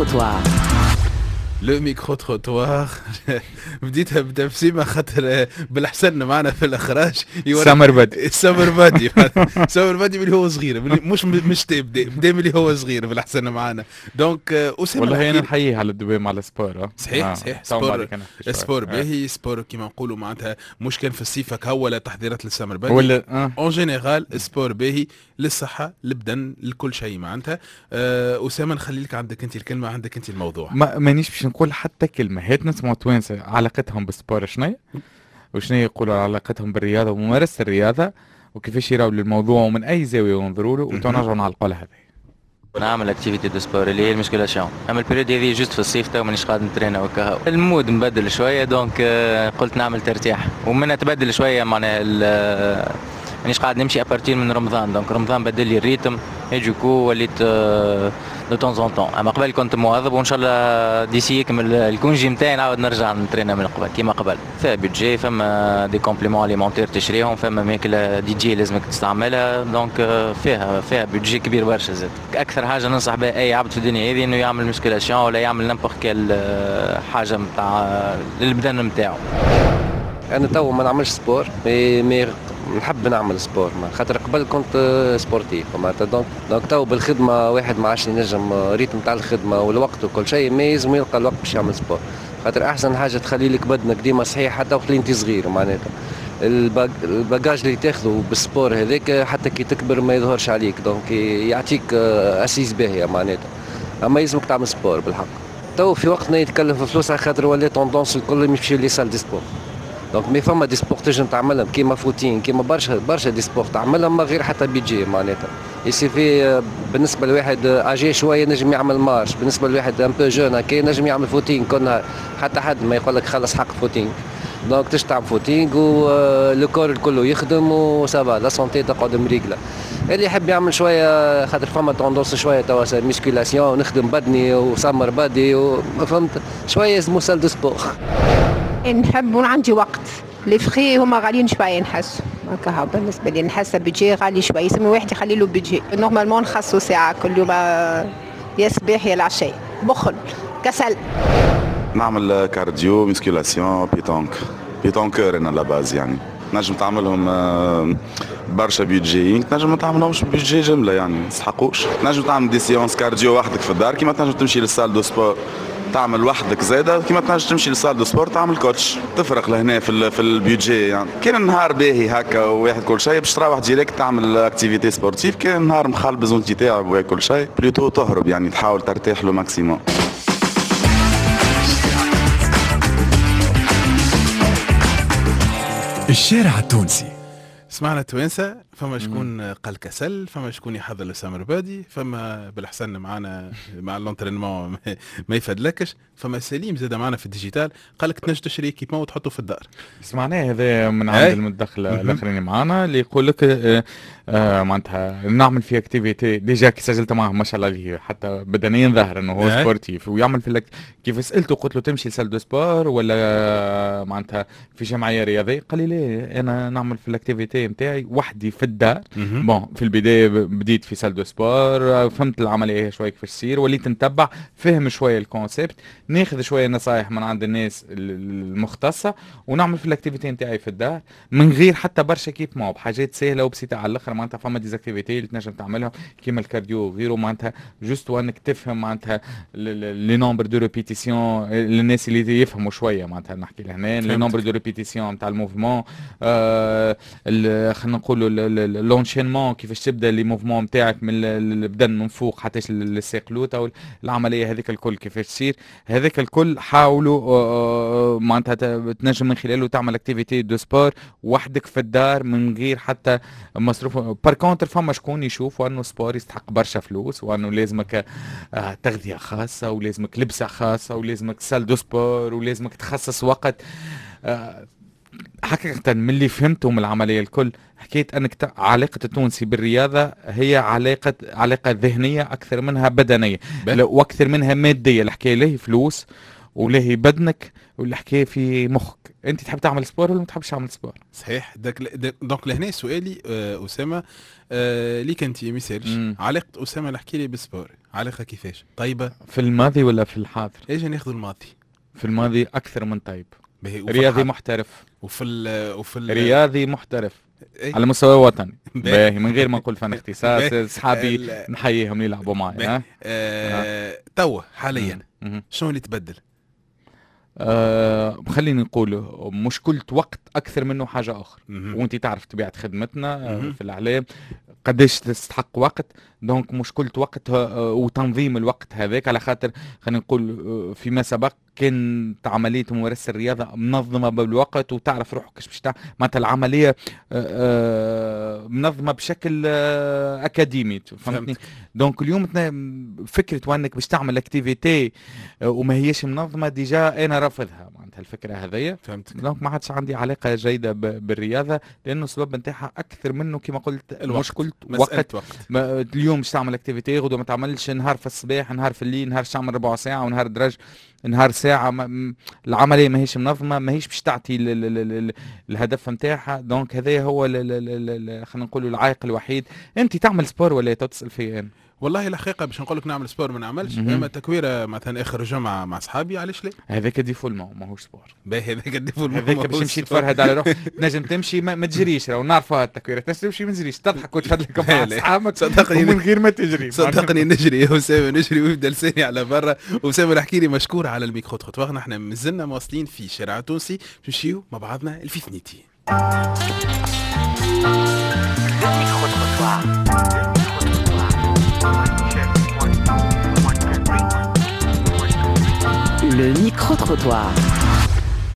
micro-trottoir. لو ميكرو تروتوار بديتها بتبسيمة خاطر بالحسن معنا في الإخراج سمر بدي سمر بدي سمر بدي من هو صغير مش بدا من اللي هو صغير بالحسن معنا دونك أسامة والله أنا نحييه على الدوام على السبور. صحيح سبور باهي سبور كيما نقولوا معناتها مش كان في الصيف هكا ولا تحضيرات للسمر بدي ولا اون جينيرال سبور باهي للصحة للبدن لكل شيء معناتها. أسامة نخلي لك عندك أنت الكلمة عندك أنت الموضوع. مانيش باش نقول حتى كلمة. هات نسمعوا توانسة علاقتهم بالسبور شنو وشنو يقولوا علاقتهم بالرياضة وممارسة الرياضة وكيفاش يراو للموضوع ومن أي زاوية ينظروا له وتنرجعوا نعلقوا لها هذه. نعمل اكتيفيتي دو سبور اللي هي المسكولاسيون. اما البريود هذه جوست في الصيف تو مانيش قاعد نترينا وكا المود مبدل شويه دونك قلت نعمل ترتاح ومنها تبدل شويه معناها مانيش قاعد نمشي ابارتير من رمضان دونك رمضان بدل لي الريتم هيجوكو وليت دو طون زون طون. اما قبل كنت مواظب وان شاء الله ديسي يكمل الكونجي نتاعي نعاود نرجع نترينا من قبل كيما قبل. فيها بيدجي فما دي كومبليمون اليمونتير تشريهم فما ماكله دي جي لازمك تستعملها دونك فيها بيدجي كبير برشا زاد. اكثر حاجه ننصح بها اي عبد في الدنيا هذه انه يعمل مسكولاسيون ولا يعمل نمبورت كيل حاجه نتاع للبدن نتاعو. انا تو ما نعملش سبور مي نحب نعمل سبور خاطر قبل كنت سبورتيف معناتها دونك تو بالخدمه واحد ما عادش ينجم ريتم تاع الخدمه والوقت وكل شيء ما لازم يلقى الوقت باش يعمل سبور خاطر احسن حاجه تخلي لك بدنك ديما صحيح حتى وقت اللي انت صغير معناتها الباجاج اللي تاخذه بالسبور هذاك حتى كي تكبر ما يظهرش عليك دونك يعطيك اسيس باهيه معناتها. اما يلزمك تعمل سبور بالحق. تو في وقتنا يتكلف في فلوس على خاطر ولا توندونس الكل يمشي لي سال دي سبور دونك مي فما دي سبور تنجم تعملهم كيما فوتين كيما برشا دي سبور تعملهم ما غير حتى بيجي معناتها يسيفي بالنسبه لواحد اجي شويه نجم يعمل مارش بالنسبه لواحد ان بو جون هكا نجم يعمل فوتين كل نهار حتى حد ما يقول لك خلص حق فوتين دونك تشتعب فوتينغ ولو كور الكل يخدم وسافا لا سونتي تقعد مريقله. اللي يحب يعمل شويه خاطر فما توندونس شويه توا ميسكيلاسيون نخدم بدني وسمر بدي فهمت شويه اسمه سال دو سبور. نحب وعندي وقت لي فخي هما غاليين شويه نحس هكا بالنسبه لي نحس بيجي غالي شويه يسمي واحد يخلي له بيجي نورمالمون نخصو ساعه كل يوم يا الصباح يا العشاء بخل كسل. نعمل كارديو ميسكيلاسيون بيتونكور انا لاباز يعني نجم تعملهم برشا بيدجي نجم ما تعملهمش بيدجي جمله يعني ما تستحقوش. نجم تعمل دي سيونس كارديو وحدك في الدار كيما تنجم تمشي للسال دو سبور تعمل وحدك زايدة كيما تنجم تمشي للسال دو سبور تعمل كوتش تفرق لهنا في البيدجي يعني. كان النهار باهي هكا وواحد كل شيء باش تروح ديريكت تعمل اكتيفيتي سبورتيف كان النهار مخلبز وانت تاعب وكل شيء بليتو تهرب يعني تحاول ترتاح له ماكسيموم. الشارع التونسي سمعنا توانسة فما شكون قال كسل فما شكون يحضر لسامر بادي فما بالحسن معنا مع الانترينمون ما يفدلكش فما سليم زاد معنا في الديجيتال قال لك تنجم تشري كيبمون وتحطه في الدار. سمعناه هذا من عند المدخل الاخرين معنا اللي يقول لك معناتها نعمل في اكتيفيتي ديجا كي سجلت معه ما شاء الله اللي حتى بدنيا ظاهر انه هو سبورتيف ويعمل في لك كيف سالته قلت له تمشي لسال دو سبور ولا معناتها في جمعيه رياضيه قال لي ليه انا نعمل في الاكتيفيتي نتاعي وحدي في الدار. بون في البدايه بديت في سال دو سبور فهمت العمليه شويه كيفاش تصير وليت نتبع فهم شويه الكونسيبت ناخذ شويه نصايح من عند الناس المختصه ونعمل في الاكتيفيتي نتاعي في الدار من غير حتى برشا كيف ما بحاجات سهله وبسيطه على الاخر معناتها فما ديزاكتيفيتي اللي تنجم تعملها كيما الكارديو وغيره معناتها جوست وانك تفهم معناتها لي نومبر دو ريبيتيسيون للناس اللي يفهموا شويه معناتها نحكي لهنا لي نومبر دو ريبيتيسيون نتاع الموفمون خلينا نقولوا لونشينمون كيفاش تبدا لي موفمون نتاعك من البدن من فوق حتى للساقلوت او العمليه هذيك الكل كيفاش تصير هذاك الكل حاولوا معناتها تنجم من خلاله تعمل اكتيفيتي دو سبور وحدك في الدار من غير حتى مصروف. بار كونتر فما شكون يشوفوا انه سبور يستحق برشا فلوس وانه لازمك تغذيه خاصه ولازمك لبسه خاصه ولازمك سال دو سبور ولازمك تخصص وقت. حقيقة من اللي فهمته من العملية الكل حكيت أنك علاقة التونسي بالرياضة هي علاقة ذهنية أكثر منها بدنية وأكثر منها مادية. الحكاية له فلوس ولاهي بدنك والحكايه في مخك. انت تحب تعمل سبور ولا ما تحبش تعمل سبور؟ صحيح. دونك لهنا سؤالي اسامه ليك انت مثال علاقه اسامه نحكي لي بالسبور علاقه كيفاش طيبه في الماضي ولا في الحاضر؟ اجي ناخذ الماضي. في الماضي اكثر من طيب. رياضي محترف وفي رياضي محترف على مستوى وطني باهي من غير ما نقول فن اختصاص. اصحابي نحييهم يلعبوا معي. توا حاليا شنو اللي تبدل؟ خليني نقول مشكلة وقت أكثر منه حاجة أخرى. وانت تعرف طبيعة خدمتنا في الإعلام قديش تستحق وقت. دونك مشكلة وقت وتنظيم الوقت هذاك، على خاطر خلينا نقول فيما سبق كانت عملية ممارسة الرياضة منظمة بالوقت وتعرف روحك كيش باش معناتها العملية منظمة بشكل أكاديمي، فهمتني؟ دونك اليوم فكرة وانك باش تعمل اكتيفيتي وما هيش منظمة ديجا أنا رافضها معناتها الفكرة هذية. فهمتك. دونك ما عادش عندي علاقة جيدة بالرياضة لأنه السبب نتاعها أكثر منه كما قلت مشكلة وقت. اليوم باش تعمل اكتيفيتي غدوة ما تعملش نهار في الصباح نهار في الليل نهار تعمل ربع ساعة ونهار درج نهار ساعة. العملية ما هيش منظمة ما هيش باش تعطي الهدف نتاعها. دونك هذا هو خلينا نقولوا العائق الوحيد. انت تعمل سبور ولا تسأل فيا انا؟ والله الحقيقه باش نقول لك نعمل سبور ما نعملش، اما تكويره مثلا اخر جمعه مع اصحابي علاش لا. هذاك ديفولمون ماهوش سبور. باهي هذاك ديفولمون هذاك باش تمشي تفرهد على روحك تنجم تمشي ما تجريش. راهو نعرفوها التكويره تمشي ما تجريش تضحك وتفدلك مع اصحابك صدقني من غير ما تجري. صدقني نجري يا اسامه نجري ويبدا لساني على برا. واسامه نحكي لي مشكور على الميكرو تخطوغ. نحن مازلنا مواصلين في شارع تونسي نمشيو مع بعضنا الفيفنيتي. Le micro-trottoir.